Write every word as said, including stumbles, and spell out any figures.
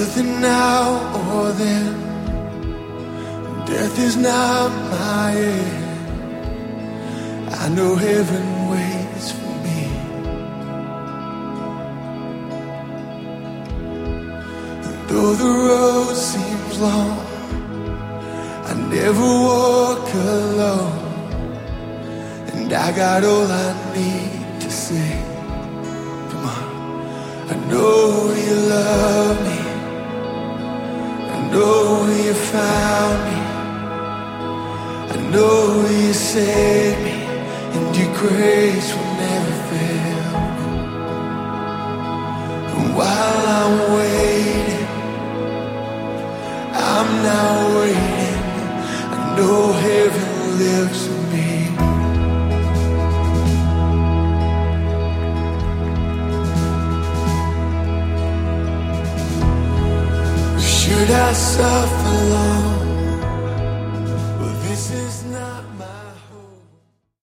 nothing now or then. Death is not my end. I know heaven waits for me. And though the road seems long, I never walk alone. And I got all I need to say. Come on. I know you love me. I know you found me. I know you saved me, and your grace will never fail me. And while I'm waiting, I'm now waiting. I know heaven lives in me. Should I suffer long